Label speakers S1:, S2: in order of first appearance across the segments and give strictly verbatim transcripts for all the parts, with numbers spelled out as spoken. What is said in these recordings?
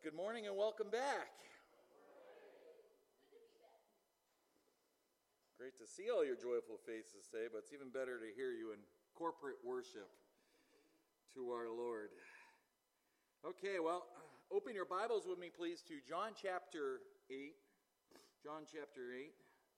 S1: Good morning and welcome back. Great to see all your joyful faces today, but it's even better to hear you in corporate worship to our Lord. Okay, well, open your Bibles with me, please, to John chapter eight. John chapter eight.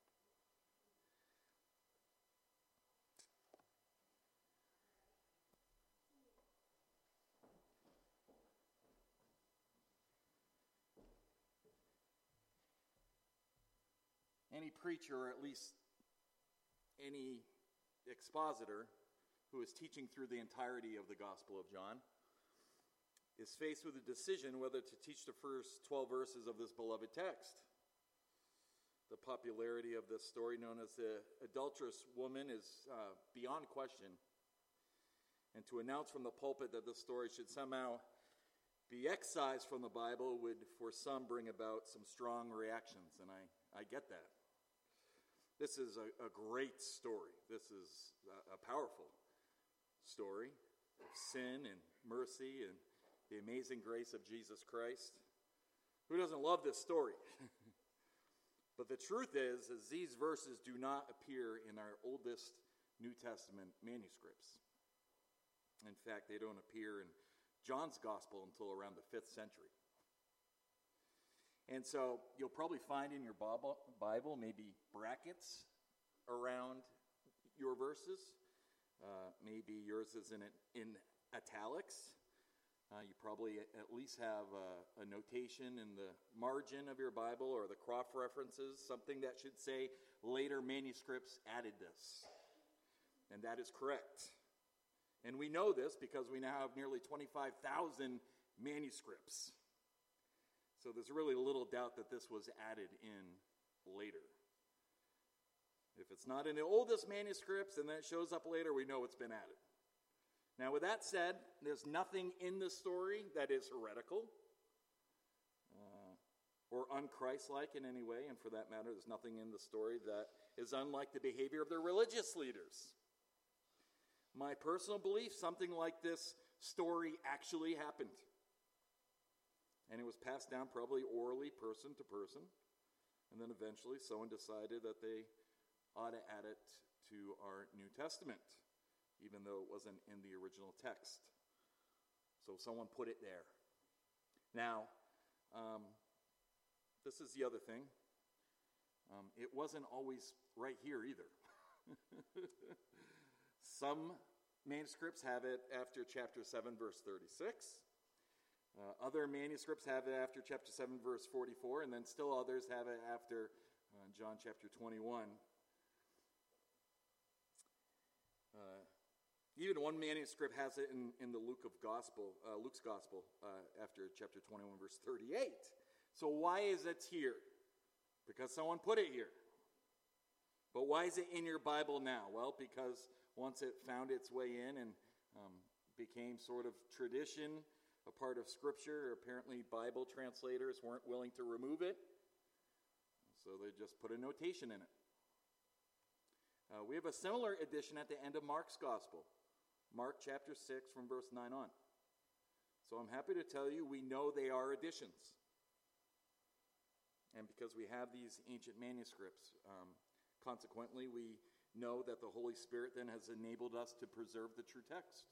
S1: Any preacher, or at least any expositor who is teaching through the entirety of the Gospel of John, is faced with a decision whether to teach the first twelve verses of this beloved text. The popularity of this story, known as the adulterous woman, is uh, beyond question. And to announce from the pulpit that this story should somehow be excised from the Bible would, for some, bring about some strong reactions, and I, I get that. This is a, a great story. This is a, a powerful story of sin and mercy and the amazing grace of Jesus Christ. Who doesn't love this story? But the truth is, is these verses do not appear in our oldest New Testament manuscripts. In fact, they don't appear in John's Gospel until around the fifth century. And so you'll probably find in your Bible maybe brackets around your verses. Uh, maybe yours is in, in italics. Uh, you probably at least have a, a notation in the margin of your Bible or the cross-references, something that should say later manuscripts added this. And that is correct. And we know this because we now have nearly twenty-five thousand manuscripts. So there's really little doubt that this was added in later. If it's not in the oldest manuscripts and then it shows up later, we know it's been added. Now, with that said, there's nothing in the story that is heretical uh, or unchristlike in any way. And for that matter, there's nothing in the story that is unlike the behavior of the religious leaders. My personal belief, something like this story actually happened. And it was passed down probably orally, person to person. And then eventually someone decided that they ought to add it to our New Testament, even though it wasn't in the original text. So someone put it there. Now, um, this is the other thing. Um, it wasn't always right here either. Some manuscripts have it after chapter seven, verse thirty-six. Uh, other manuscripts have it after chapter seven, verse forty-four, and then still others have it after uh, John chapter twenty-one. Uh, even one manuscript has it in, in the Luke of Gospel, uh, Luke's Gospel uh, after chapter twenty-one, verse thirty-eight. So why is it here? Because someone put it here. But why is it in your Bible now? Well, because once it found its way in and um, became sort of tradition, a part of Scripture, apparently Bible translators weren't willing to remove it, so they just put a notation in it. Uh, we have a similar addition at the end of Mark's Gospel, Mark chapter six from verse nine on. So I'm happy to tell you we know they are additions. And because we have these ancient manuscripts, um, consequently we know that the Holy Spirit then has enabled us to preserve the true text.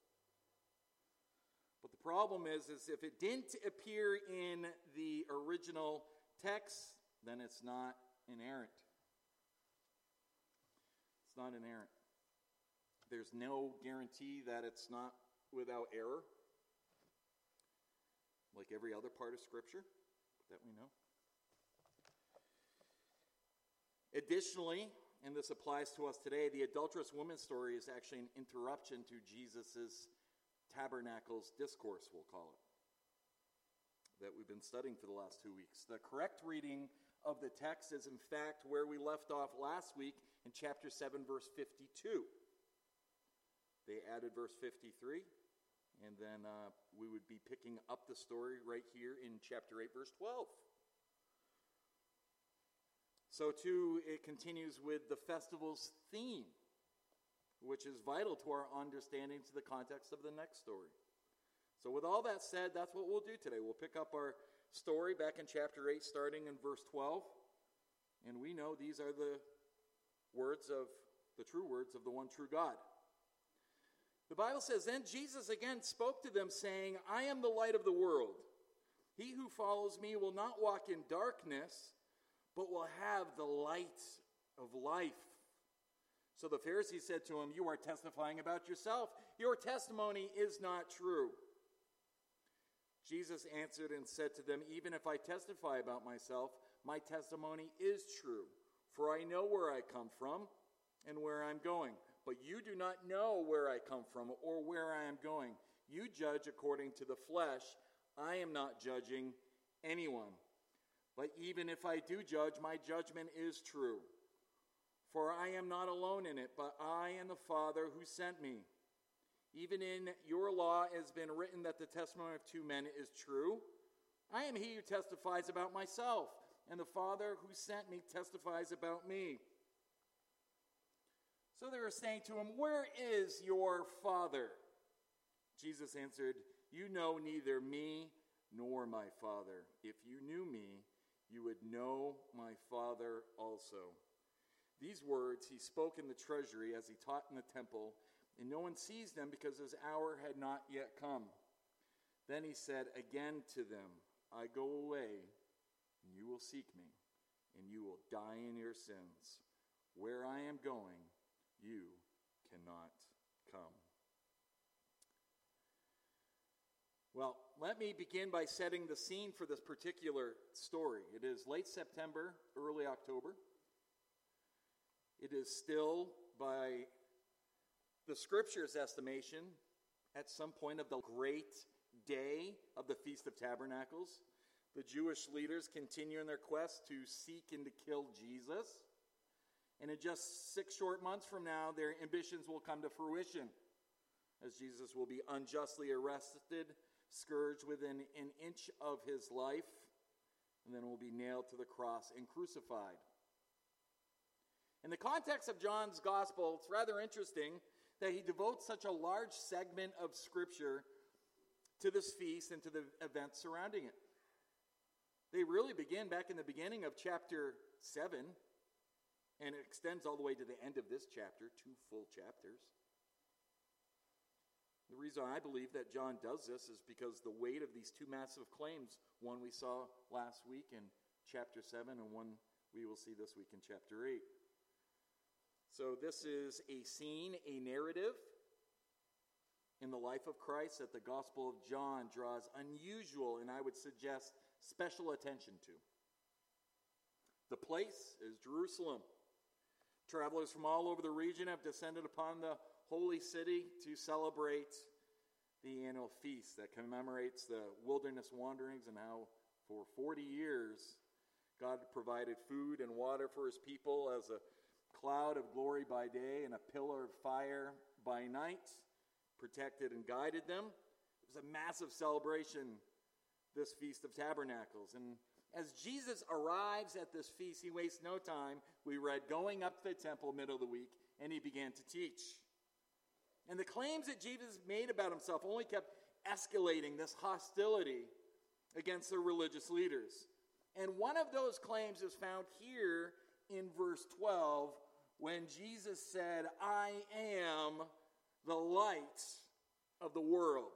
S1: But the problem is, is if it didn't appear in the original text, then it's not inerrant. It's not inerrant. There's no guarantee that it's not without error, like every other part of Scripture that we know. Additionally, and this applies to us today, the adulterous woman story is actually an interruption to Jesus' Tabernacles discourse, we'll call it, that we've been studying for the last two weeks. The correct reading of the text is, in fact, where we left off last week in chapter seven, verse fifty-two. They added verse fifty-three, and then uh, we would be picking up the story right here in chapter eight, verse twelve. So, too, it continues with the festival's theme, which is vital to our understanding to the context of the next story. So with all that said, that's what we'll do today. We'll pick up our story back in chapter eight, starting in verse twelve. And we know these are the words of, the true words of the one true God. The Bible says, "Then Jesus again spoke to them, saying, I am the light of the world. He who follows me will not walk in darkness, but will have the light of life." So the Pharisees said to him, "You are testifying about yourself. Your testimony is not true." Jesus answered and said to them, "Even if I testify about myself, my testimony is true. For I know where I come from and where I'm going. But you do not know where I come from or where I am going. You judge according to the flesh. I am not judging anyone. But even if I do judge, my judgment is true. For I am not alone in it, but I and the Father who sent me. Even in your law it has been written that the testimony of two men is true. I am he who testifies about myself, and the Father who sent me testifies about me." So they were saying to him, "Where is your Father?" Jesus answered, "You know neither me nor my Father. If you knew me, you would know my Father also." These words he spoke in the treasury as he taught in the temple, and no one seized him because his hour had not yet come. Then he said again to them, "I go away, and you will seek me, and you will die in your sins. Where I am going, you cannot come." Well, let me begin by setting the scene for this particular story. It is late September, early October. It is still, by the Scripture's estimation, at some point of the great day of the Feast of Tabernacles. The Jewish leaders continue in their quest to seek and to kill Jesus. And in just six short months from now, their ambitions will come to fruition, as Jesus will be unjustly arrested, scourged within an inch of his life, and then will be nailed to the cross and crucified. In the context of John's gospel, it's rather interesting that he devotes such a large segment of Scripture to this feast and to the events surrounding it. They really begin back in the beginning of chapter seven, and it extends all the way to the end of this chapter, two full chapters. The reason I believe that John does this is because the weight of these two massive claims, one we saw last week in chapter seven and one we will see this week in chapter eight. So this is a scene, a narrative in the life of Christ that the Gospel of John draws unusual and I would suggest special attention to. The place is Jerusalem. Travelers from all over the region have descended upon the holy city to celebrate the annual feast that commemorates the wilderness wanderings and how for forty years God provided food and water for his people as a cloud of glory by day and a pillar of fire by night, protected and guided them. It was a massive celebration, this Feast of Tabernacles. And as Jesus arrives at this feast, he wastes no time. We read, going up to the temple middle of the week, and he began to teach. And the claims that Jesus made about himself only kept escalating this hostility against the religious leaders. And one of those claims is found here in verse twelve, when Jesus said, "I am the light of the world."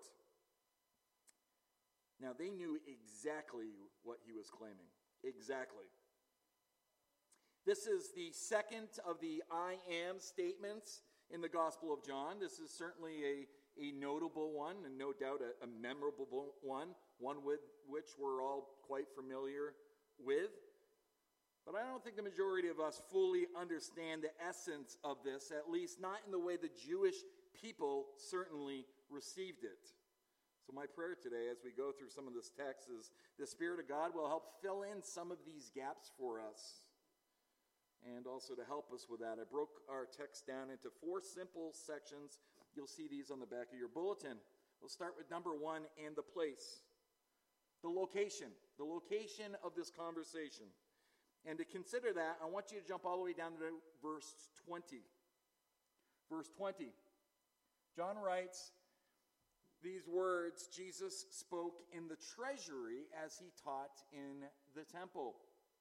S1: Now, they knew exactly what he was claiming. Exactly. This is the second of the I am statements in the Gospel of John. This is certainly a, a notable one, and no doubt a, a memorable one, one with which we're all quite familiar with. But I don't think the majority of us fully understand the essence of this, at least not in the way the Jewish people certainly received it. So my prayer today, as we go through some of this text, is the Spirit of God will help fill in some of these gaps for us. And also to help us with that, I broke our text down into four simple sections. You'll see these on the back of your bulletin. We'll start with number one, and the place. The location. The location of this conversation. And to consider that, I want you to jump all the way down to verse twenty. Verse twenty. John writes, These words Jesus spoke in the treasury as he taught in the temple.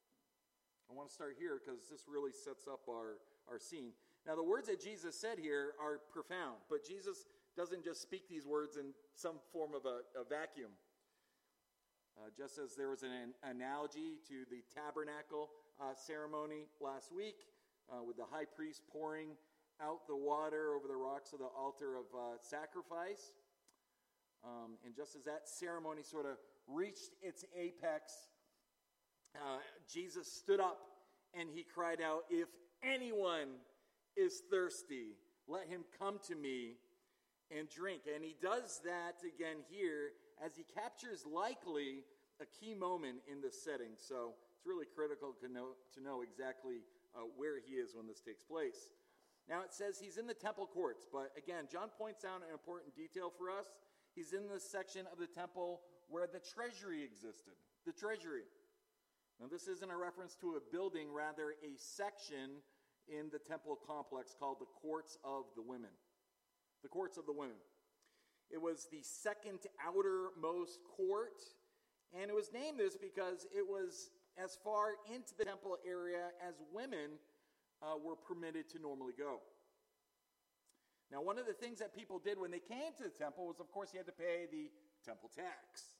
S1: I want to start here because this really sets up our, our scene. Now, the words that Jesus said here are profound, but Jesus doesn't just speak these words in some form of a, a vacuum. Uh, just as there was an, an analogy to the tabernacle uh, ceremony last week, uh, with the high priest pouring out the water over the rocks of the altar of uh, sacrifice. Um, and just as that ceremony sort of reached its apex, uh, Jesus stood up and he cried out, "If anyone is thirsty, let him come to me and drink." And he does that again here as he captures likely a key moment in this setting. So it's really critical to know, to know exactly uh, where he is when this takes place. Now it says he's in the temple courts, but again, John points out an important detail for us. He's in the section of the temple where the treasury existed. The treasury. Now this isn't a reference to a building, rather a section in the temple complex called the Courts of the Women. The Courts of the Women. It was the second outermost court, and it was named this because it was as far into the temple area as women uh, were permitted to normally go. Now, one of the things that people did when they came to the temple was, of course, you had to pay the temple tax.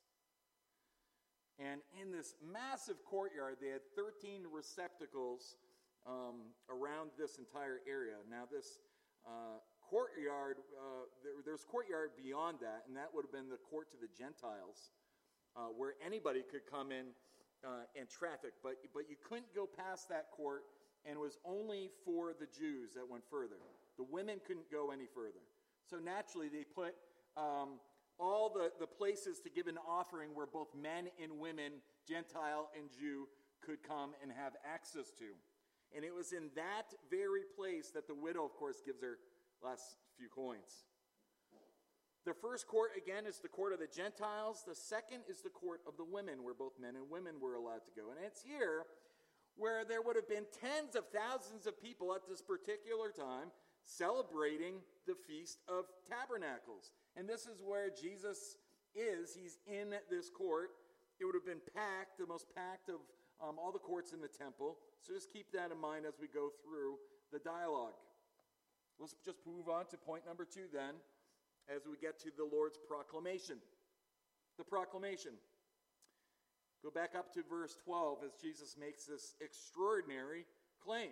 S1: And in this massive courtyard, they had thirteen receptacles um, around this entire area. Now, this uh, courtyard, uh, there, there's courtyard beyond that, and that would have been the court to the Gentiles, uh, where anybody could come in uh, and traffic. But, but you couldn't go past that court, and it was only for the Jews that went further. The women couldn't go any further. So naturally, they put um, all the, the places to give an offering where both men and women, Gentile and Jew, could come and have access to. And it was in that very place that the widow, of course, gives her last few coins. The first court, again, is the court of the Gentiles. The second is the court of the women, where both men and women were allowed to go. And it's here where there would have been tens of thousands of people at this particular time celebrating the Feast of Tabernacles. And this is where Jesus is. He's in this court. It would have been packed, the most packed of um, all the courts in the temple. So just keep that in mind as we go through the dialogue. Let's just move on to point number two then, as we get to the Lord's proclamation. The proclamation. Go back up to verse twelve as Jesus makes this extraordinary claim.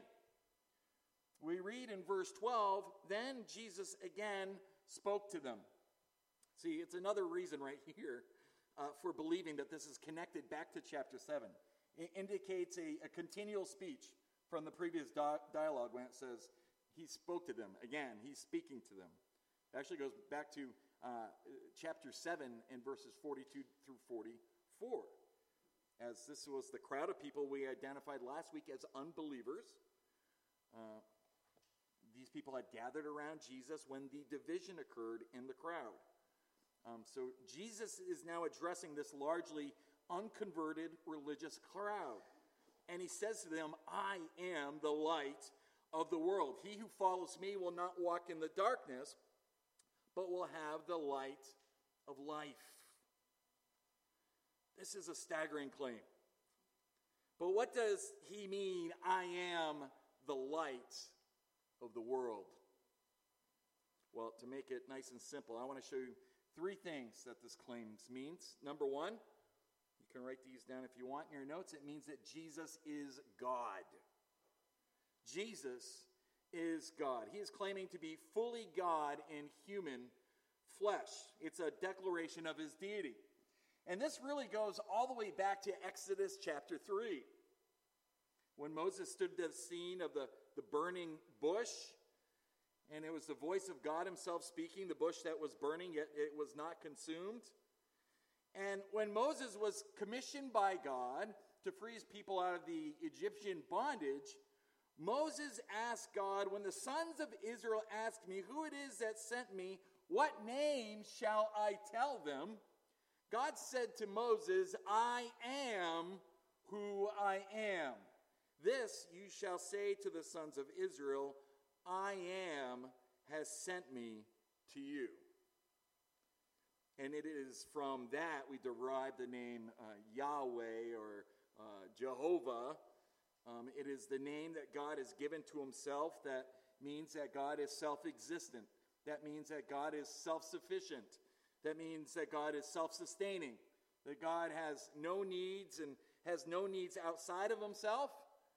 S1: We read in verse twelve, "Then Jesus again spoke to them." See, it's another reason right here uh, for believing that this is connected back to chapter seven. It indicates a, a continual speech from the previous di- dialogue when it says, he spoke to them. Again, he's speaking to them. It actually goes back to uh, chapter seven and verses forty-two through forty-four. As this was the crowd of people we identified last week as unbelievers. Uh, these people had gathered around Jesus when the division occurred in the crowd. Um, so Jesus is now addressing this largely unconverted religious crowd. And he says to them, "I am the light of the world. He who follows me will not walk in the darkness, but will have the light of life." This is a staggering claim. But what does he mean, "I am the light of the world"? Well, to make it nice and simple, I want to show you three things that this claim means. Number one, you can write these down if you want in your notes. It means that Jesus is God. Jesus is God. He is claiming to be fully God in human flesh. It's a declaration of his deity. And this really goes all the way back to Exodus chapter three. When Moses stood at the scene of the, the burning bush, and it was the voice of God himself speaking, the bush that was burning, yet it was not consumed. And when Moses was commissioned by God to free his people out of the Egyptian bondage, Moses asked God, "When the sons of Israel ask me who it is that sent me, what name shall I tell them?" God said to Moses, "I am who I am. This you shall say to the sons of Israel, I am has sent me to you." And it is from that we derive the name uh, Yahweh or uh, Jehovah. Um, it is the name that God has given to himself. That means that God is self-existent. That means that God is self-sufficient. That means that God is self-sustaining. That God has no needs and has no needs outside of himself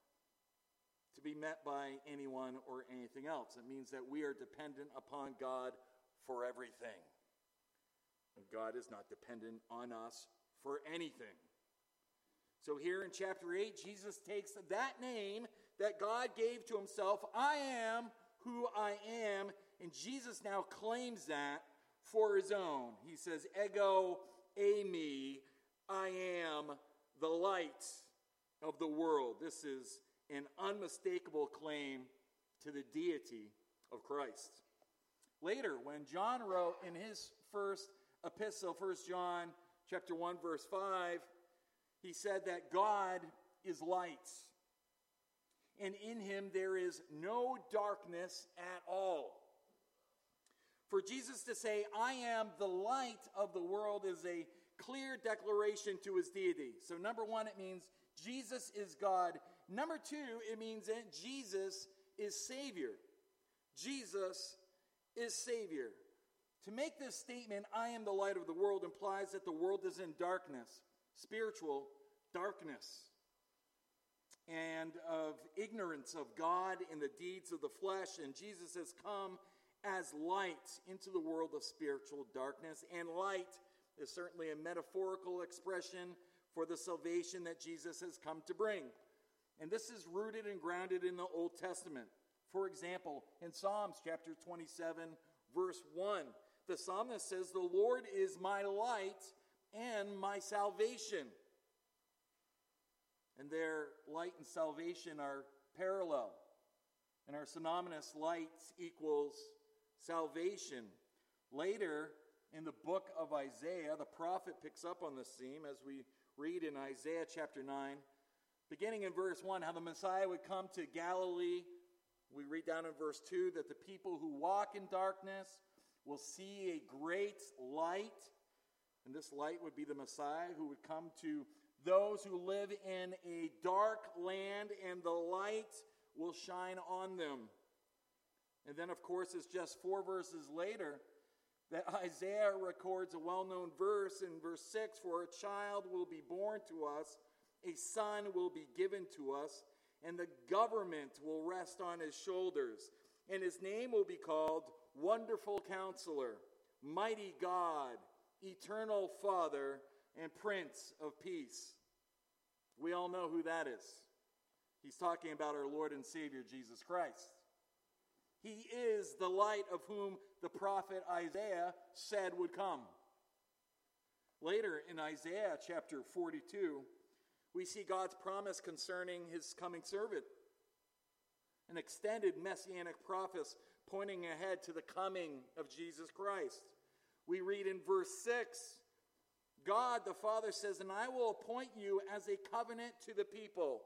S1: to be met by anyone or anything else. It means that we are dependent upon God for everything. And God is not dependent on us for anything. So here in chapter eight, Jesus takes that name that God gave to himself, I am who I am, and Jesus now claims that for his own. He says, Ego eimi, I am the light of the world. This is an unmistakable claim to the deity of Christ. Later, when John wrote in his first epistle, First John chapter one, verse five, he said that God is light, and in him there is no darkness at all. For Jesus to say, I am the light of the world, is a clear declaration to his deity. So number one, it means Jesus is God. Number two, it means that Jesus is Savior. Jesus is Savior. To make this statement, I am the light of the world, implies that the world is in darkness, spiritual darkness, and of ignorance of God and the deeds of the flesh. And Jesus has come as light into the world of spiritual darkness. And light is certainly a metaphorical expression for the salvation that Jesus has come to bring. And this is rooted and grounded in the Old Testament. For example, in Psalms chapter twenty-seven, verse one, the psalmist says, the Lord is my light and my salvation. And their light and salvation are parallel and are synonymous. Light equals salvation. Later, in the book of Isaiah, the prophet picks up on this theme as we read in Isaiah chapter nine, beginning in verse one, how the Messiah would come to Galilee. We read down in verse two that the people who walk in darkness will see a great light. And this light would be the Messiah who would come to those who live in a dark land, and the light will shine on them. And then, of course, it's just four verses later that Isaiah records a well-known verse in verse six, for a child will be born to us, a son will be given to us, and the government will rest on his shoulders. And his name will be called Wonderful Counselor, Mighty God, Eternal Father, and Prince of Peace. We all know who that is. He's talking about our Lord and Savior, Jesus Christ. He is the light of whom the prophet Isaiah said would come. Later in Isaiah chapter forty-two, we see God's promise concerning his coming servant. An extended messianic prophecy pointing ahead to the coming of Jesus Christ. We read in verse six, God the Father says, and I will appoint you as a covenant to the people.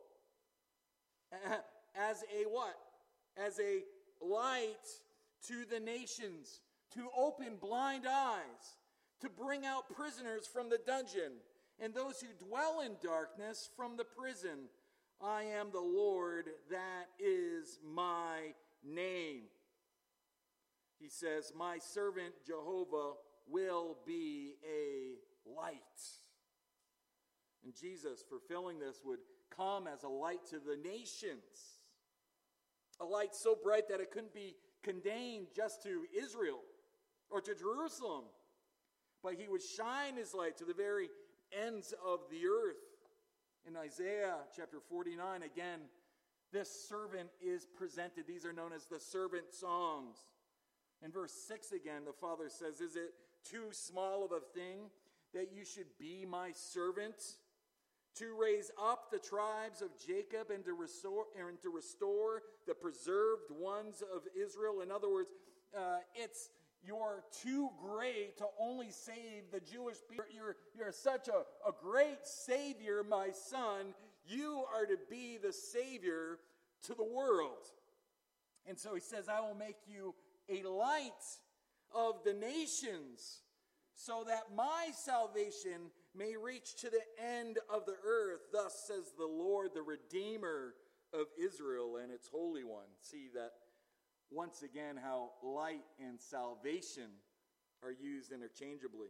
S1: As a what? As a light to the nations, to open blind eyes, to bring out prisoners from the dungeon, and those who dwell in darkness from the prison. I am the Lord, that is my name. He says, my servant Jehovah will be a light. And Jesus, fulfilling this, would come as a light to the nations. A light so bright that it couldn't be contained just to Israel or to Jerusalem. But he would shine his light to the very ends of the earth. In Isaiah chapter forty-nine, again, this servant is presented. These are known as the servant songs. In verse six again, the Father says, is it too small of a thing that you should be my servant, to raise up the tribes of Jacob and to restore, and to restore the preserved ones of Israel? In other words, uh, it's you're too great to only save the Jewish people. You're, you're such a, a great Savior, my son. You are to be the Savior to the world. And so he says, I will make you a light of the nations, so that my salvation may reach to the end of the earth. Thus says the Lord, the Redeemer of Israel and its Holy One. See that once again how light and salvation are used interchangeably.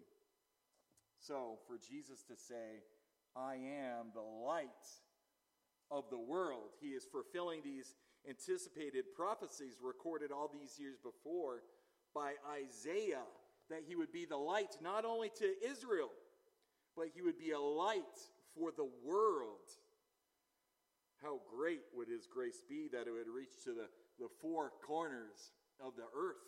S1: So for Jesus to say, I am the light of the world, he is fulfilling these anticipated prophecies recorded all these years before by Isaiah, that he would be the light not only to Israel, but he would be a light for the world. How great would his grace be that it would reach to the, the four corners of the earth.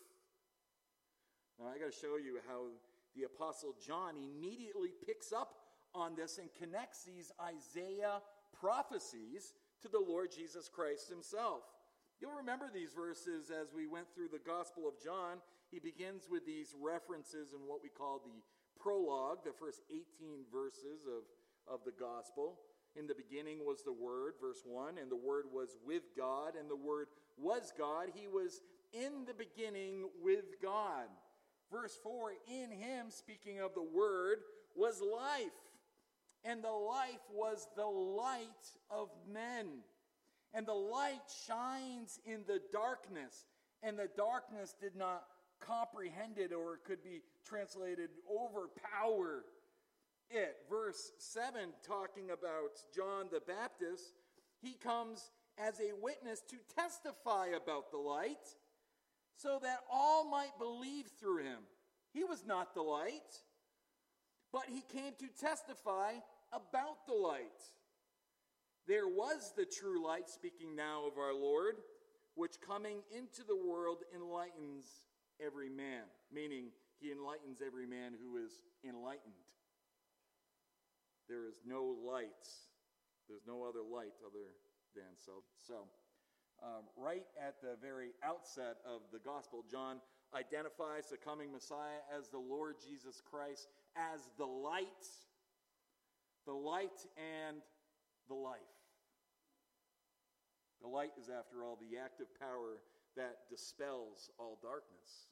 S1: Now I got to show you how the Apostle John immediately picks up on this and connects these Isaiah prophecies to the Lord Jesus Christ himself. You'll remember these verses as we went through the Gospel of John. He begins with these references in what we call the prologue, the first eighteen verses of, of the Gospel. In the beginning was the Word, verse one, and the Word was with God, and the Word was God. He was in the beginning with God. Verse four, in him, speaking of the Word, was life, and the life was the light of men. And the light shines in the darkness, and the darkness did not comprehend it, or it could be translated overpower it. Verse seven, talking about John the Baptist, he comes as a witness to testify about the light, so that all might believe through him. He was not the light, but he came to testify about the light. There was the true light, speaking now of our Lord, which coming into the world enlightens every man, meaning he enlightens every man who is enlightened. There is no light. There's no other light other than so. So, um, right at the very outset of the gospel, John identifies the coming Messiah as the Lord Jesus Christ, as the light, the light and the life. The light is, after all, the active power that dispels all darkness.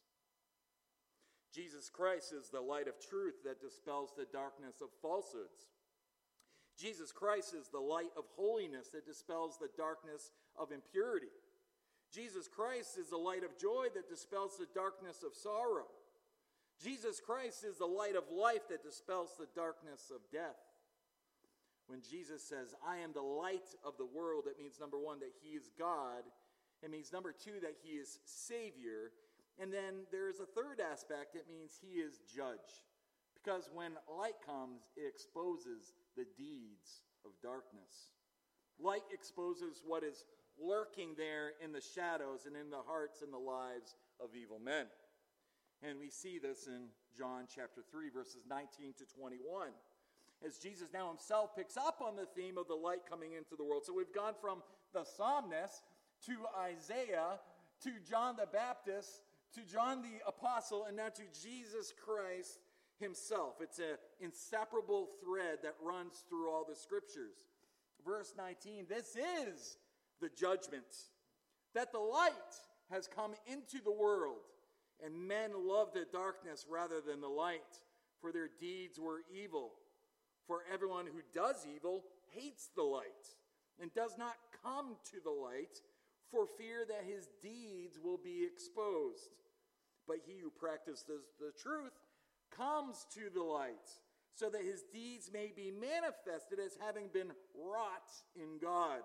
S1: Jesus Christ is the light of truth that dispels the darkness of falsehoods. Jesus Christ is the light of holiness that dispels the darkness of impurity. Jesus Christ is the light of joy that dispels the darkness of sorrow. Jesus Christ is the light of life that dispels the darkness of death. When Jesus says, I am the light of the world, it means, number one, that he is God. It means, number two, that he is Savior. And then there is a third aspect. It means he is judge. Because when light comes, it exposes the deeds of darkness. Light exposes what is lurking there in the shadows and in the hearts and the lives of evil men. And we see this in John chapter three, verses nineteen to twenty-one. As Jesus now himself picks up on the theme of the light coming into the world. So we've gone from the psalmist to Isaiah to John the Baptist to John the Apostle and now to Jesus Christ himself. It's an inseparable thread that runs through all the scriptures. Verse nineteen, this is the judgment, that the light has come into the world, and men love the darkness rather than the light, for their deeds were evil. For everyone who does evil hates the light and does not come to the light for fear that his deeds will be exposed. But he who practices the truth comes to the light so that his deeds may be manifested as having been wrought in God.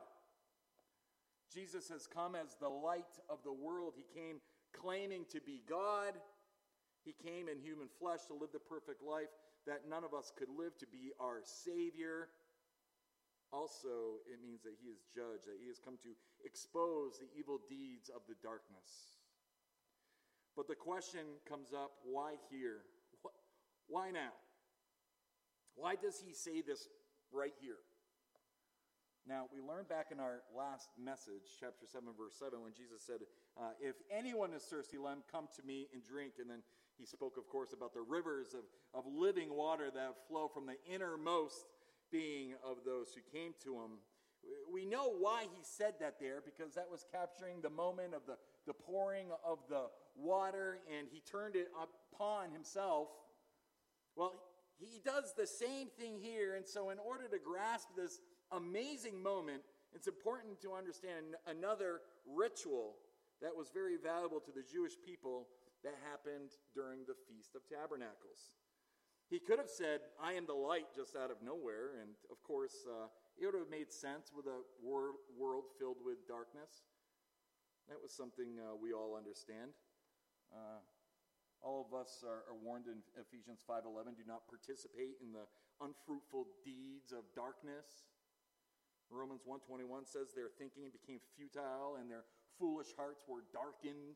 S1: Jesus has come as the light of the world. He came claiming to be God. He came in human flesh to live the perfect life that none of us could live, to be our Savior. Also, it means that he is judge, that he has come to expose the evil deeds of the darkness. But the question comes up, why here? Why now? Why does he say this right here? Now, we learned back in our last message, chapter seven, verse seven, when Jesus said, uh, if anyone is thirsty, let him come to me and drink. And then he spoke, of course, about the rivers of, of living water that flow from the innermost being of those who came to him. We know why he said that there, because that was capturing the moment of the, the pouring of the water, and he turned it upon himself Well, he does the same thing here, and so in order to grasp this amazing moment, it's important to understand another ritual that was very valuable to the Jewish people that happened during the Feast of Tabernacles. He could have said, I am the light, just out of nowhere, and of course, uh, it would have made sense with a wor- world filled with darkness. That was something uh, we all understand. Uh, all of us are, are warned in Ephesians five eleven, do not participate in the unfruitful deeds of darkness. Romans one twenty-one says their thinking became futile and their foolish hearts were darkened.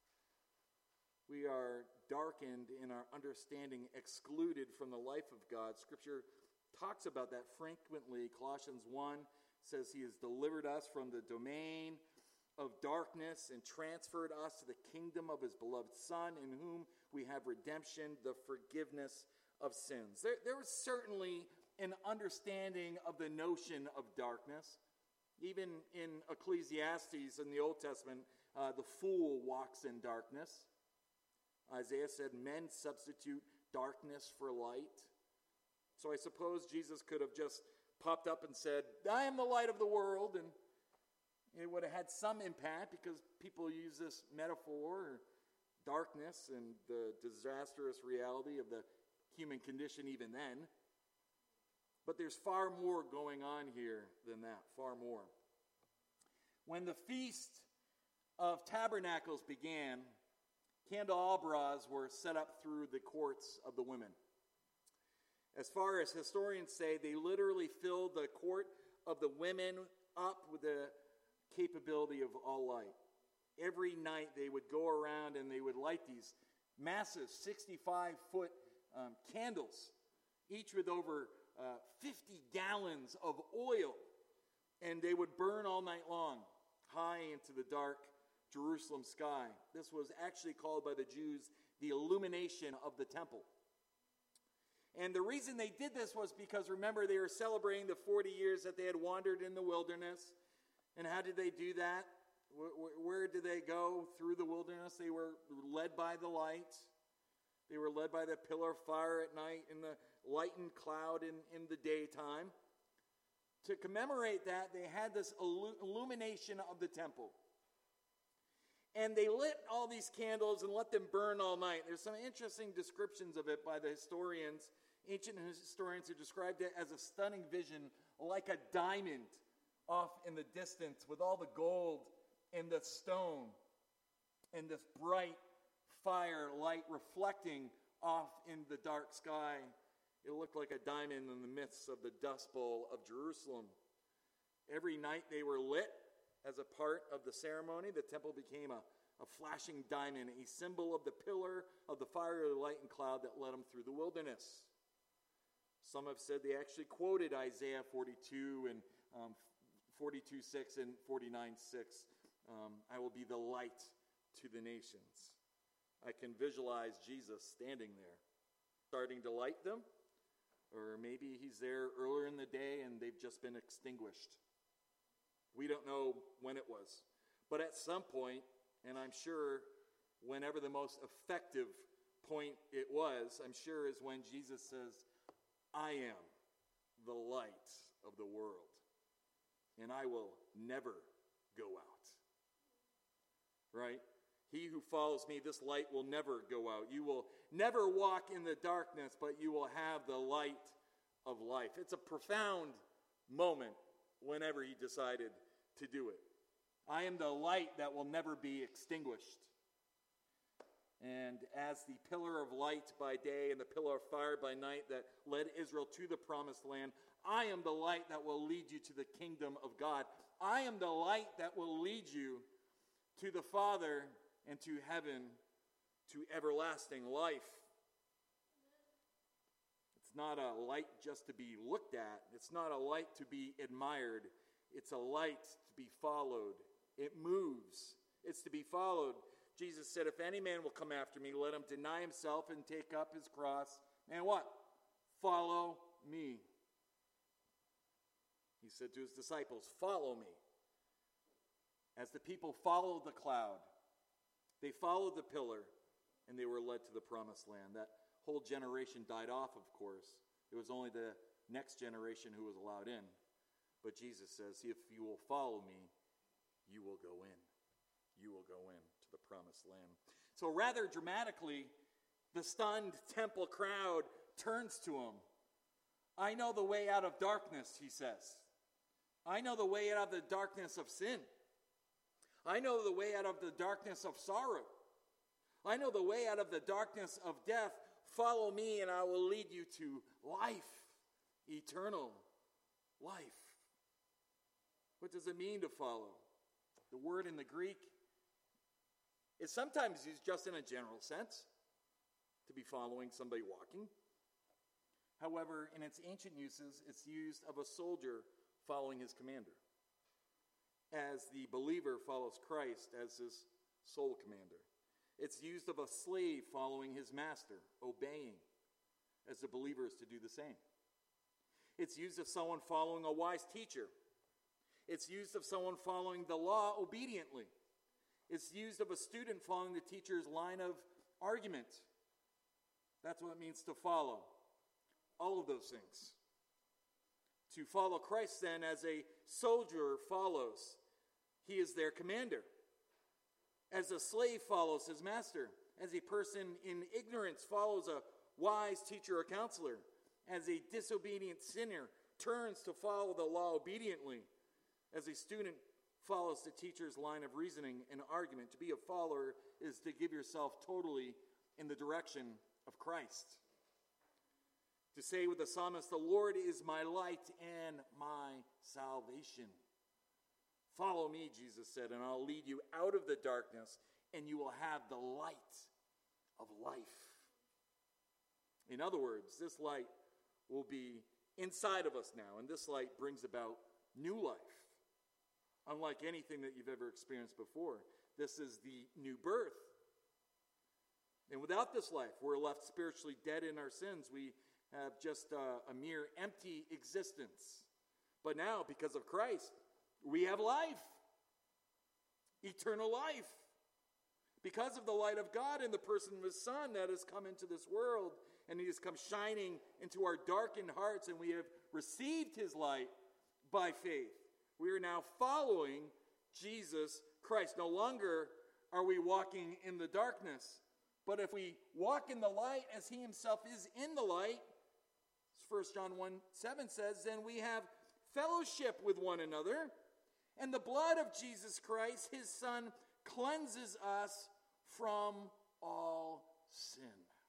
S1: We are darkened in our understanding, excluded from the life of God. Scripture talks about that frequently. Colossians one says he has delivered us from the domain of darkness and transferred us to the kingdom of his beloved Son, in whom we have redemption, the forgiveness of sins. There, there was certainly an understanding of the notion of darkness. Even in Ecclesiastes in the Old Testament, uh, the fool walks in darkness. Isaiah said, men substitute darkness for light. So I suppose Jesus could have just popped up and said, I am the light of the world, and it would have had some impact because people use this metaphor, darkness, and the disastrous reality of the human condition even then. But there's far more going on here than that, far more. When the Feast of Tabernacles began, candelabras were set up through the courts of the women. As far as historians say, they literally filled the court of the women up with the capability of all light. Every night they would go around and they would light these massive sixty-five foot um, candles, each with over uh, fifty gallons of oil, and they would burn all night long, high into the dark Jerusalem sky. This was actually called by the Jews the illumination of the temple. And the reason they did this was because, remember, they were celebrating the forty years that they had wandered in the wilderness. And how did they do that? Where, where did they go through the wilderness? They were led by the light. They were led by the pillar of fire at night and the lightened cloud in, in the daytime. To commemorate that, they had this illumination of the temple. And they lit all these candles and let them burn all night. There's some interesting descriptions of it by the historians, ancient historians, who described it as a stunning vision, like a diamond off in the distance with all the gold and the stone and this bright fire light reflecting off in the dark sky. It looked like a diamond in the midst of the dust bowl of Jerusalem. Every night they were lit as a part of the ceremony. The temple became a, a flashing diamond, a symbol of the pillar of the fire, the light, and cloud that led them through the wilderness. Some have said they actually quoted Isaiah forty-two and um, forty-two six and forty-nine six. Um, I will be the light to the nations. I can visualize Jesus standing there, starting to light them. Or maybe he's there earlier in the day and they've just been extinguished. We don't know when it was. But at some point, and I'm sure whenever the most effective point it was, I'm sure is when Jesus says, I am the light of the world, and I will never go out. Right? He who follows me, this light will never go out. You will never walk in the darkness, but you will have the light of life. It's a profound moment whenever he decided to do it. I am the light that will never be extinguished. And as the pillar of light by day and the pillar of fire by night that led Israel to the promised land, I am the light that will lead you to the kingdom of God. I am the light that will lead you to the Father and to heaven, to everlasting life. It's not a light just to be looked at. It's not a light to be admired. It's a light to be followed. It moves. It's to be followed. Jesus said, if any man will come after me, let him deny himself and take up his cross. And what? Follow me. He said to his disciples, follow me. As the people followed the cloud, they followed the pillar, and they were led to the promised land. That whole generation died off, of course. It was only the next generation who was allowed in. But Jesus says, if you will follow me, you will go in. You will go in to the promised land. So rather dramatically, the stunned temple crowd turns to him. I know the way out of darkness, he says. I know the way out of the darkness of sin. I know the way out of the darkness of sorrow. I know the way out of the darkness of death. Follow me and I will lead you to life, eternal life. What does it mean to follow? The word in the Greek is sometimes used just in a general sense, to be following somebody walking. However, in its ancient uses, it's used of a soldier following his commander, as the believer follows Christ as his sole commander. It's used of a slave following his master, obeying, as the believer is to do the same. It's used of someone following a wise teacher. It's used of someone following the law obediently. It's used of a student following the teacher's line of argument. That's what it means to follow. All of those things. To follow Christ, then, as a soldier follows, he is their commander. As a slave follows his master. As a person in ignorance follows a wise teacher or counselor. As a disobedient sinner turns to follow the law obediently. As a student follows the teacher's line of reasoning and argument. To be a follower is to give yourself totally in the direction of Christ. To say with the psalmist, the Lord is my light and my salvation. Follow me, Jesus said, and I'll lead you out of the darkness, and you will have the light of life. In other words, this light will be inside of us now, and this light brings about new life. Unlike anything that you've ever experienced before. This is the new birth. And without this life, we're left spiritually dead in our sins. We have just uh, a mere empty existence. But now, because of Christ, we have life. Eternal life. Because of the light of God in the person of his Son that has come into this world, and he has come shining into our darkened hearts, and we have received his light by faith. We are now following Jesus Christ. No longer are we walking in the darkness. But if we walk in the light as he himself is in the light, as First John one seven says, then we have fellowship with one another. And the blood of Jesus Christ, his Son, cleanses us from all sin.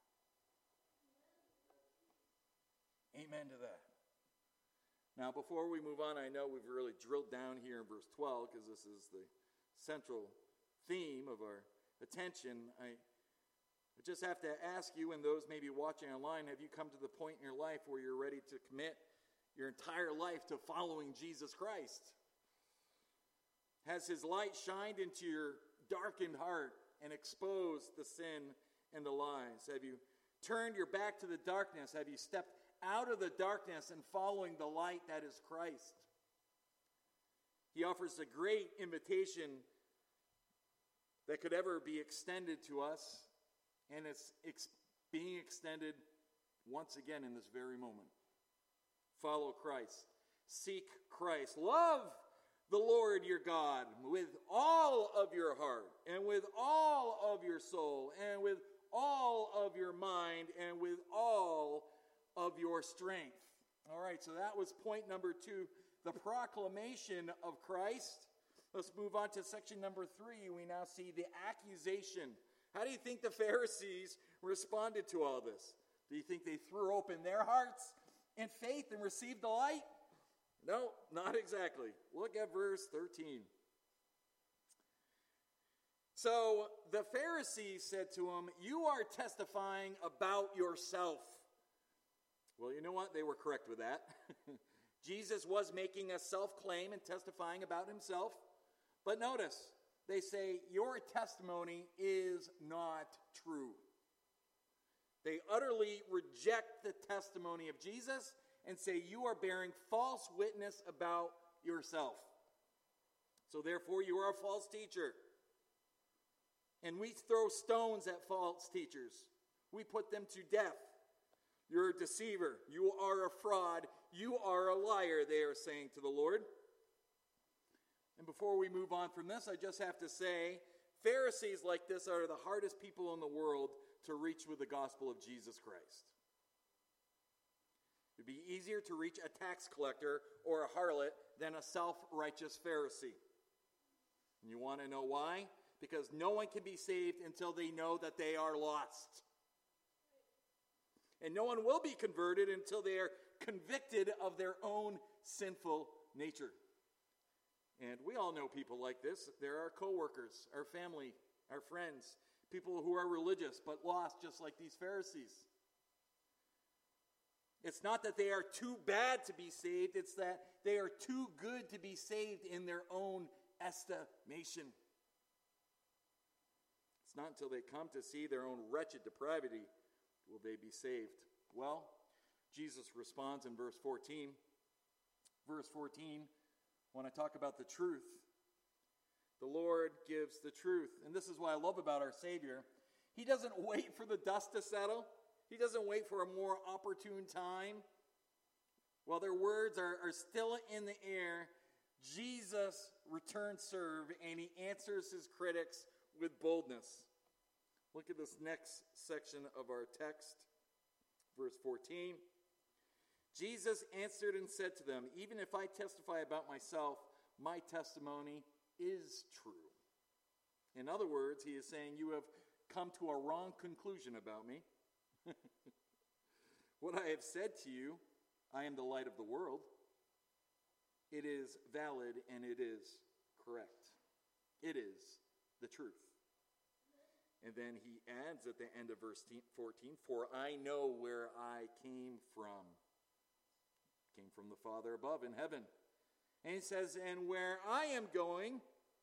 S1: Amen to that. Now, before we move on, I know we've really drilled down here in verse twelve, because this is the central theme of our attention. I just have to ask you, and those maybe watching online, have you come to the point in your life where you're ready to commit your entire life to following Jesus Christ? Has his light shined into your darkened heart and exposed the sin and the lies? Have you turned your back to the darkness? Have you stepped out of the darkness and following the light that is Christ? He offers a great invitation that could ever be extended to us, and it's ex- being extended once again in this very moment. Follow Christ. Seek Christ. Love the Lord your God with all of your heart, and with all of your soul, and with all of your mind, and with all of your strength. All right, so that was point number two, the proclamation of Christ. Let's move on to section number three. We now see the accusation. How do you think the Pharisees responded to all this? Do you think they threw open their hearts in faith and received the light? No, not exactly. Look at verse thirteen. So the Pharisees said to him, you are testifying about yourself. Well, you know what? They were correct with that. Jesus was making a self-claim and testifying about himself. But notice, they say, your testimony is not true. They utterly reject the testimony of Jesus and say, you are bearing false witness about yourself. So therefore, you are a false teacher. And we throw stones at false teachers. We put them to death. You're a deceiver. You are a fraud. You are a liar, they are saying to the Lord. And before we move on from this, I just have to say, Pharisees like this are the hardest people in the world to reach with the gospel of Jesus Christ. It'd be easier to reach a tax collector or a harlot than a self-righteous Pharisee. And you want to know why? Because no one can be saved until they know that they are lost. And no one will be converted until they are convicted of their own sinful nature. And we all know people like this. They're our coworkers, our family, our friends, people who are religious but lost just like these Pharisees. It's not that they are too bad to be saved, it's that they are too good to be saved in their own estimation. It's not until they come to see their own wretched depravity will they be saved. Well, Jesus responds in verse fourteen. Verse fourteen, when I talk about the truth, the Lord gives the truth. And this is what I love about our Savior. He doesn't wait for the dust to settle. He doesn't wait for a more opportune time. While their words are, are still in the air, Jesus returns serve, and he answers his critics with boldness. Look at this next section of our text, verse fourteen. Jesus answered and said to them, "Even if I testify about myself, my testimony is true." In other words, he is saying, you have come to a wrong conclusion about me. What I have said to you, I am the light of the world. It is valid and it is correct. It is the truth. And then he adds at the end of verse fourteen, "For I know where I came from." Came from the Father above in heaven. And he says, "And where I am going,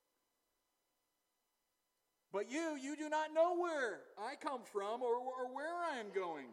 S1: but you, you do not know where I come from or, or where I am going."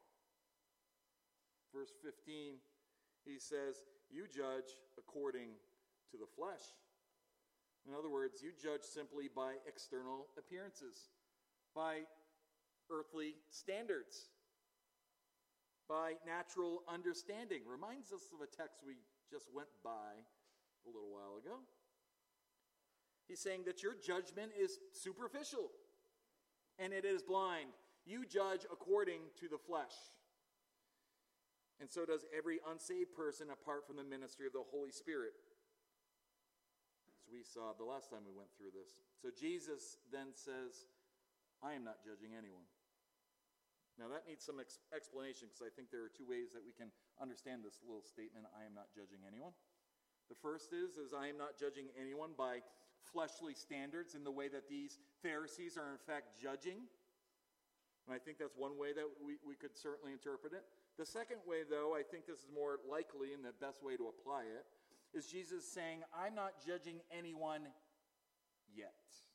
S1: Verse fifteen, he says, "You judge according to the flesh." In other words, you judge simply by external appearances, by earthly standards, by natural understanding. Reminds us of a text we just went by a little while ago. He's saying that your judgment is superficial and it is blind. You judge according to the flesh. And so does every unsaved person apart from the ministry of the Holy Spirit. As we saw the last time we went through this. So Jesus then says, "I am not judging anyone." Now that needs some ex- explanation because I think there are two ways that we can understand this little statement, "I am not judging anyone." The first is, is I am not judging anyone by fleshly standards in the way that these Pharisees are in fact judging. And I think that's one way that we, we could certainly interpret it. The second way, though, I think this is more likely and the best way to apply it, is Jesus saying, "I'm not judging anyone yet.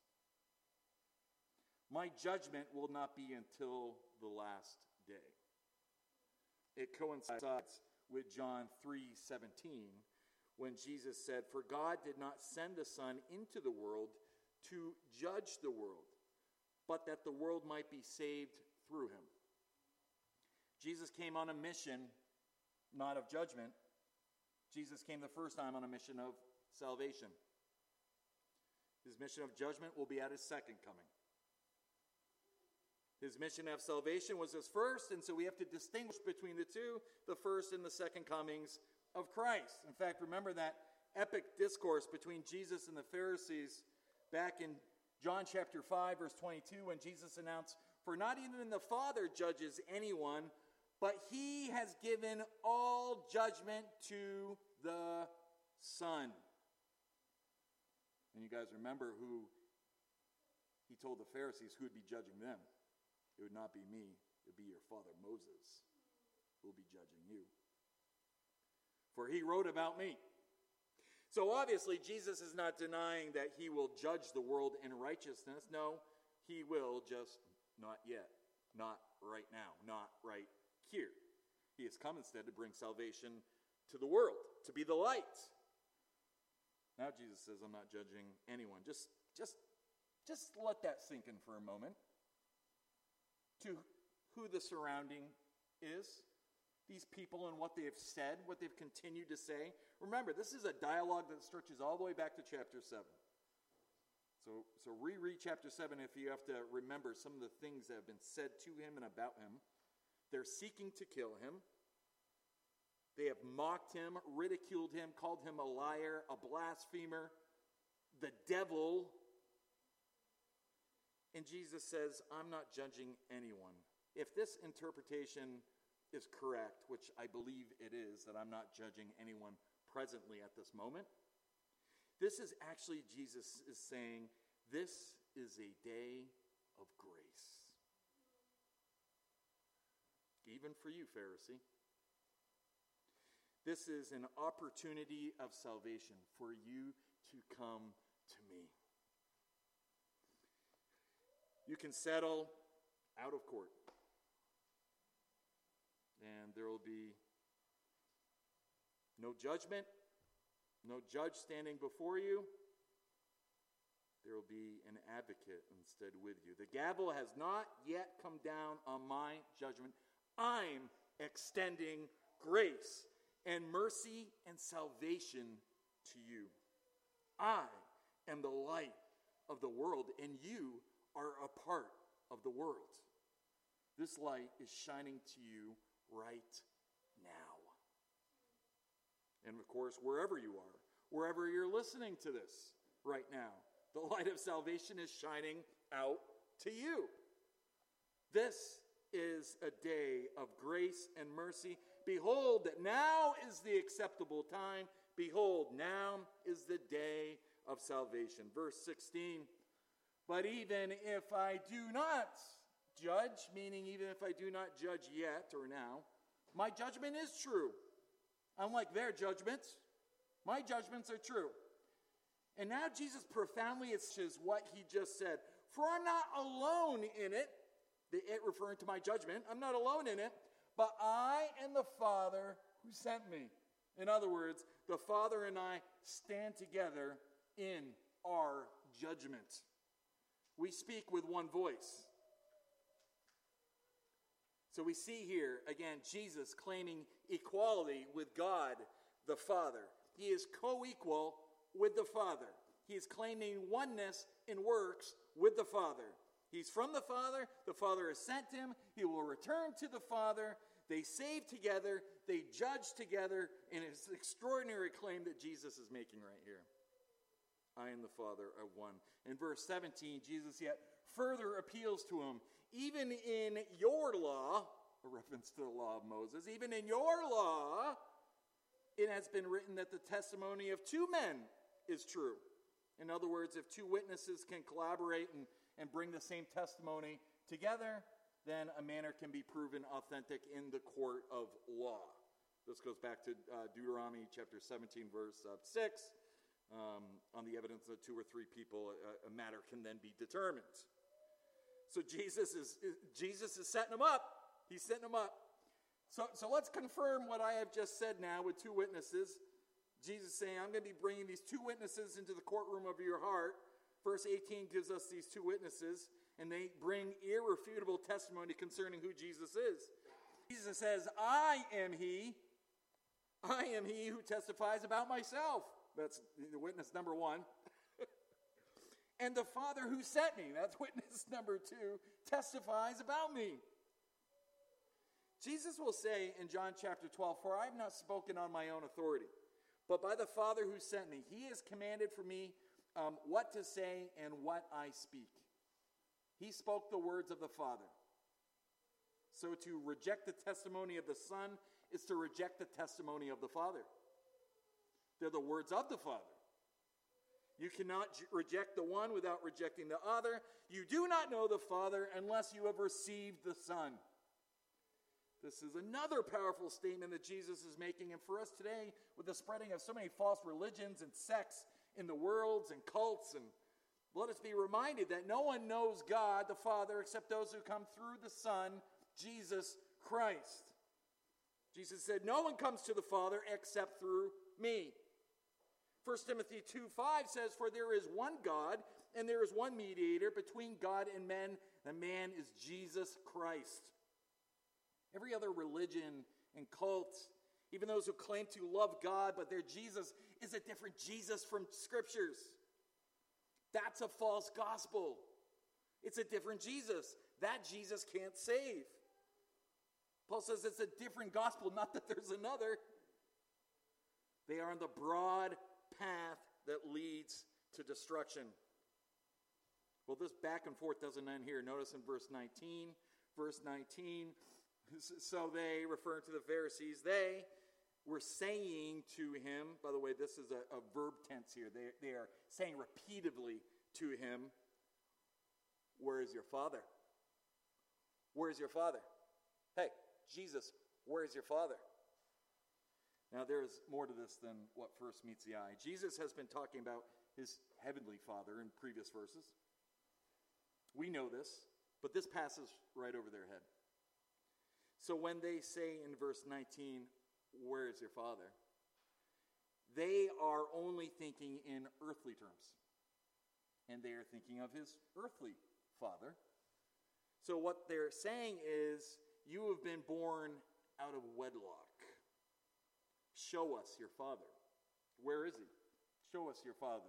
S1: My judgment will not be until the last day." It coincides with John three seventeen, when Jesus said, "For God did not send the Son into the world to judge the world, but that the world might be saved through him." Jesus came on a mission, not of judgment. Jesus came the first time on a mission of salvation. His mission of judgment will be at his second coming. His mission of salvation was his first, and so we have to distinguish between the two, the first and the second comings of Christ. In fact, remember that epic discourse between Jesus and the Pharisees back in John chapter five, verse twenty-two, when Jesus announced, "For not even the Father judges anyone, but he has given all judgment to the Son." And you guys remember who he told the Pharisees who would be judging them. It would not be me. It would be your father Moses who will be judging you. "For he wrote about me." So obviously Jesus is not denying that he will judge the world in righteousness. No, he will, just not yet. Not right now. Not right here. He has come instead to bring salvation to the world, to be the light. Now Jesus says, "I'm not judging anyone." Just, just, just let that sink in for a moment. To who the surrounding is, these people and what they have said, what they've continued to say. Remember, this is a dialogue that stretches all the way back to chapter seven. So, so reread chapter seven if you have to remember some of the things that have been said to him and about him. They're seeking to kill him. They have mocked him, ridiculed him, called him a liar, a blasphemer, the devil. And Jesus says, I'm not judging anyone. If this interpretation is correct, which I believe it is, that I'm not judging anyone presently at this moment, this is actually Jesus is saying, this is a day of grace. Even for you, Pharisee. This is an opportunity of salvation for you to come to me. You can settle out of court. And there will be no judgment, no judge standing before you. There will be an advocate instead with you. The gavel has not yet come down on my judgment. I'm extending grace and mercy and salvation to you. I am the light of the world, and you are a part of the world. This light is shining to you right now. And of course, wherever you are, wherever you're listening to this right now, the light of salvation is shining out to you. This is a day of grace and mercy. Behold, now is the acceptable time. Behold, now is the day of salvation. Verse sixteen, but even if I do not judge, meaning even if I do not judge yet or now, my judgment is true. Unlike their judgments, my judgments are true. And now Jesus profoundly is what he just said. For I'm not alone in it, the it referring to my judgment, I'm not alone in it, but I and the Father who sent me. In other words, the Father and I stand together in our judgment. We speak with one voice. So we see here, again, Jesus claiming equality with God the Father. He is co-equal with the Father. He is claiming oneness in works with the Father. He's from the Father. The Father has sent him. He will return to the Father. They save together. They judge together. And it's an extraordinary claim that Jesus is making right here. I and the Father are one. In verse seventeen, Jesus yet further appeals to him. Even in your law, a reference to the law of Moses, even in your law, it has been written that the testimony of two men is true. In other words, if two witnesses can collaborate and, and bring the same testimony together, then a matter can be proven authentic in the court of law. This goes back to uh, Deuteronomy chapter seventeen, verse uh, six. Um, on the evidence of two or three people, a, a matter can then be determined. So Jesus is Jesus is setting them up. He's setting them up. So, so let's confirm what I have just said now with two witnesses. Jesus saying, I'm going to be bringing these two witnesses into the courtroom of your heart. Verse eighteen gives us these two witnesses, and they bring irrefutable testimony concerning who Jesus is. Jesus says, I am he. I am he who testifies about myself. That's the witness number one. And the Father who sent me, that's witness number two, testifies about me. Jesus will say in John chapter twelve, for I have not spoken on my own authority, but by the Father who sent me. He has commanded for me um, what to say and what I speak. He spoke the words of the Father. So to reject the testimony of the Son is to reject the testimony of the Father. They're the words of the Father. You cannot j- reject the one without rejecting the other. You do not know the Father unless you have received the Son. This is another powerful statement that Jesus is making. And for us today, with the spreading of so many false religions and sects in the worlds and cults, and let us be reminded that no one knows God the Father except those who come through the Son, Jesus Christ. Jesus said, no one comes to the Father except through me. First Timothy two five says, for there is one God, and there is one mediator between God and men. The man is Jesus Christ. Every other religion and cult, even those who claim to love God, but their Jesus is a different Jesus from Scriptures. That's a false gospel. It's a different Jesus. That Jesus can't save. Paul says it's a different gospel, not that there's another. They are on the broad path that leads to destruction. Well, this back and forth doesn't end here. Notice in verse nineteen, verse nineteen, so they, referring to the Pharisees, they were saying to him, by the way, this is a, a verb tense here. They, they are saying repeatedly to him, where is your father? Where is your father? Hey, Jesus, where is your father? Now, there's more to this than what first meets the eye. Jesus has been talking about his heavenly Father in previous verses. We know this, but this passes right over their head. So when they say in verse nineteen, where is your Father? They are only thinking in earthly terms. And they are thinking of his earthly father. So what they're saying is, you have been born out of wedlock. Show us your father. Where is he? Show us your father.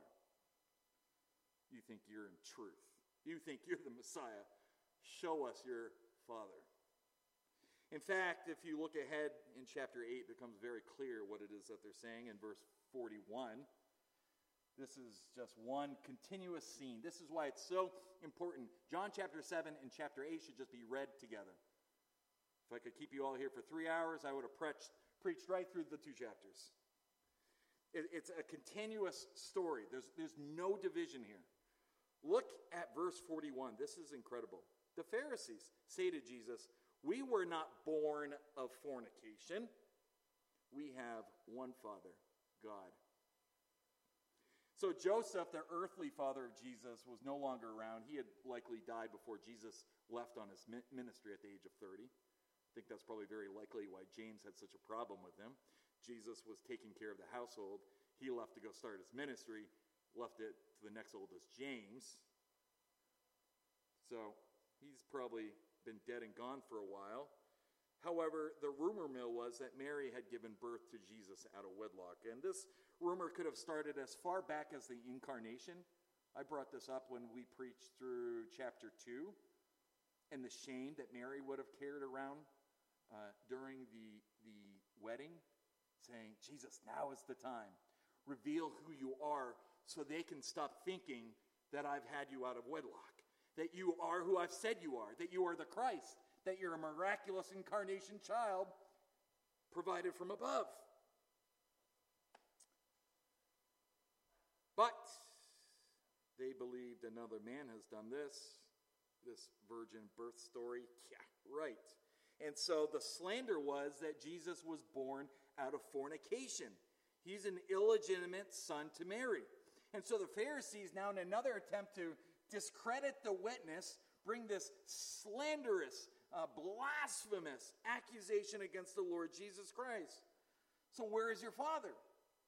S1: You think you're in truth. You think you're the Messiah. Show us your father. In fact, if you look ahead in chapter eight, it becomes very clear what it is that they're saying in verse forty-one. This is just one continuous scene. This is why it's so important. John chapter seven and chapter eight should just be read together. If I could keep you all here for three hours, I would have preached, preached right through the two chapters. It, it's a continuous story. There's, there's no division here. Look at verse forty-one. This is incredible. The Pharisees say to Jesus, we were not born of fornication. We have one Father, God. So Joseph, the earthly father of Jesus, was no longer around. He had likely died before Jesus left on his ministry at the age of thirty. I think that's probably very likely why James had such a problem with him. Jesus was taking care of the household. He left to go start his ministry, left it to the next oldest, James. So he's probably been dead and gone for a while. However, the rumor mill was that Mary had given birth to Jesus out of wedlock. And this rumor could have started as far back as the incarnation. I brought this up when we preached through chapter two and the shame that Mary would have carried around uh, during the, the wedding, saying, Jesus, now is the time. Reveal who you are so they can stop thinking that I've had you out of wedlock, that you are who I've said you are, that you are the Christ, that you're a miraculous incarnation child provided from above. But they believed another man has done this, this virgin birth story. Yeah, right. And so the slander was that Jesus was born out of fornication. He's an illegitimate son to Mary. And so the Pharisees, now in another attempt to discredit the witness, bring this slanderous, uh, blasphemous accusation against the Lord Jesus Christ. So where is your father?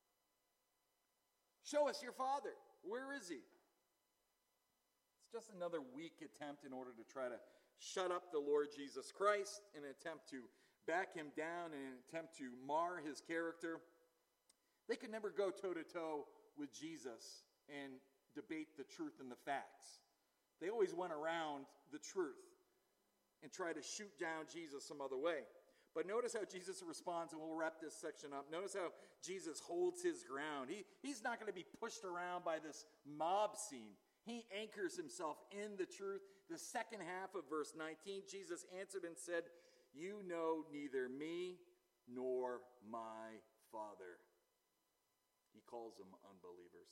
S1: Show us your father. Where is he? It's just another weak attempt in order to try to shut up the Lord Jesus Christ, in an attempt to back him down, in an attempt to mar his character. They could never go toe-to-toe with Jesus and debate the truth and the facts. They always went around the truth and tried to shoot down Jesus some other way. But notice how Jesus responds, and we'll wrap this section up. Notice how Jesus holds his ground. He, he's not going to be pushed around by this mob scene. He anchors himself in the truth. The second half of verse nineteen, Jesus answered and said, you know neither me nor my Father. He calls them unbelievers.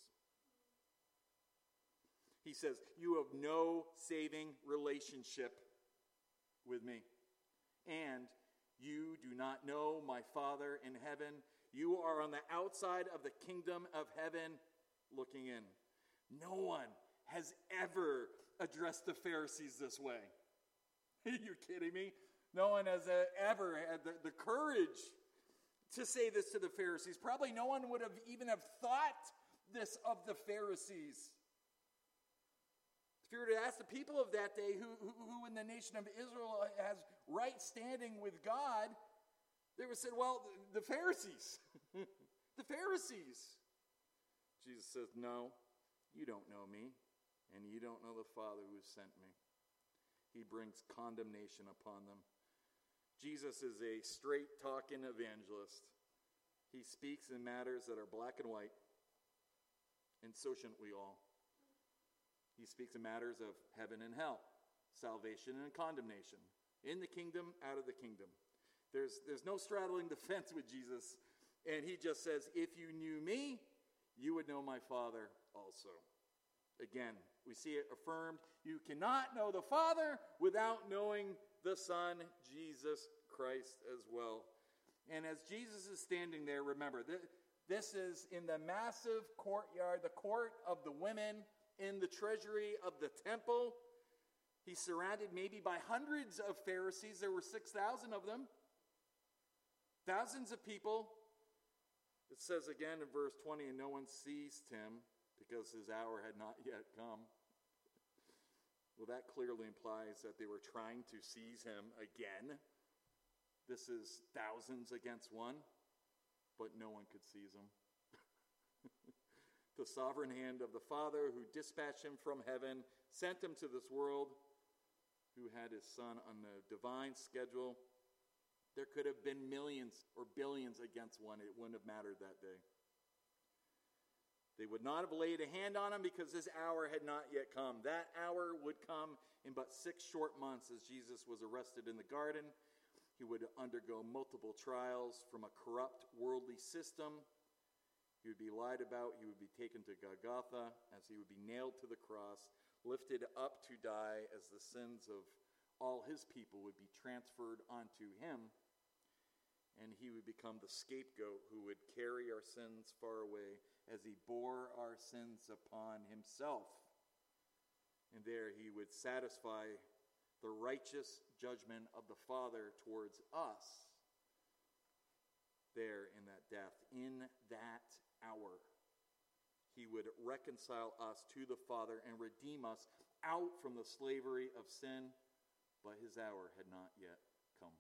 S1: He says, you have no saving relationship with me. And you do not know my Father in heaven. You are on the outside of the kingdom of heaven looking in. No one has ever addressed the Pharisees this way. You're kidding me? No one has uh, ever had the, the courage to say this to the Pharisees. Probably no one would have even have thought this of the Pharisees. If you were to ask the people of that day who, who, who in the nation of Israel has right standing with God, they would say, well, the Pharisees, the Pharisees. Jesus says, no, you don't know me, and you don't know the Father who sent me. He brings condemnation upon them. Jesus is a straight-talking evangelist. He speaks in matters that are black and white, and so shouldn't we all. He speaks in matters of heaven and hell, salvation and condemnation, in the kingdom, out of the kingdom. There's, there's no straddling the fence with Jesus, and he just says, if you knew me, you would know my Father also. Again, we see it affirmed. You cannot know the Father without knowing the Son, Jesus Christ, as well. And as Jesus is standing there, remember, th- this is in the massive courtyard, the court of the women, in the treasury of the temple. He's surrounded maybe by hundreds of Pharisees. There were six thousand of them. Thousands of people. It says again in verse twenty, and no one seized him because his hour had not yet come. Well, that clearly implies that they were trying to seize him again. This is thousands against one, but no one could seize him. The sovereign hand of the Father who dispatched him from heaven, sent him to this world, who had his Son on the divine schedule. There could have been millions or billions against one. It wouldn't have mattered that day. They would not have laid a hand on him because his hour had not yet come. That hour would come in but six short months as Jesus was arrested in the garden. He would undergo multiple trials from a corrupt worldly system. He would be lied about. He would be taken to Golgotha as he would be nailed to the cross, lifted up to die as the sins of all his people would be transferred onto him. And he would become the scapegoat who would carry our sins far away as he bore our sins upon himself. And there he would satisfy the righteous judgment of the Father towards us. There in that death, in that hour, he would reconcile us to the Father and redeem us out from the slavery of sin, but his hour had not yet come.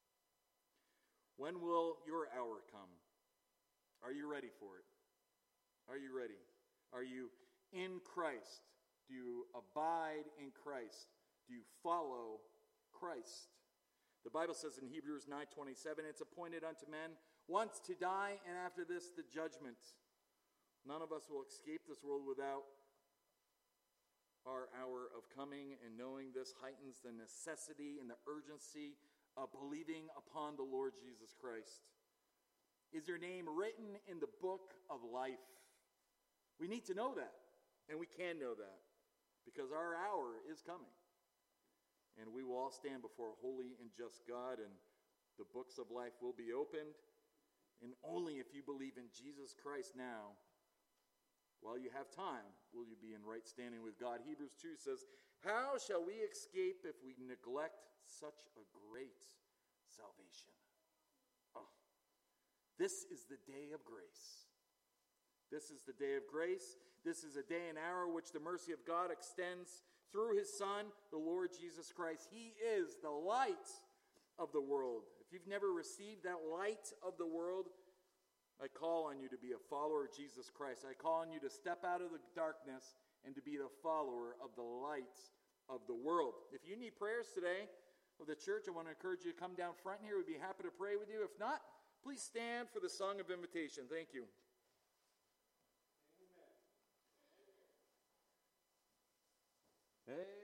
S1: When will your hour come? Are you ready for it? Are you ready? Are you in Christ? Do you abide in Christ? Do you follow Christ? The Bible says in Hebrews nine twenty-seven, it's appointed unto men once to die, and after this the judgment. None of us will escape this world without our hour of coming, and knowing this heightens the necessity and the urgency of believing upon the Lord Jesus Christ. Is your name written in the book of life? We need to know that, and we can know that, because our hour is coming. And we will all stand before a holy and just God, and the books of life will be opened. And only if you believe in Jesus Christ now, while you have time, will you be in right standing with God. Hebrews two says, how shall we escape if we neglect such a great salvation? Oh, this is the day of grace. This is the day of grace. This is a day and hour which the mercy of God extends through his Son, the Lord Jesus Christ. He is the light of the world. If you've never received that light of the world, I call on you to be a follower of Jesus Christ. I call on you to step out of the darkness and to be the follower of the light of the world. If you need prayers today of the church, I want to encourage you to come down front here. We'd be happy to pray with you. If not, please stand for the song of invitation. Thank you. Hey.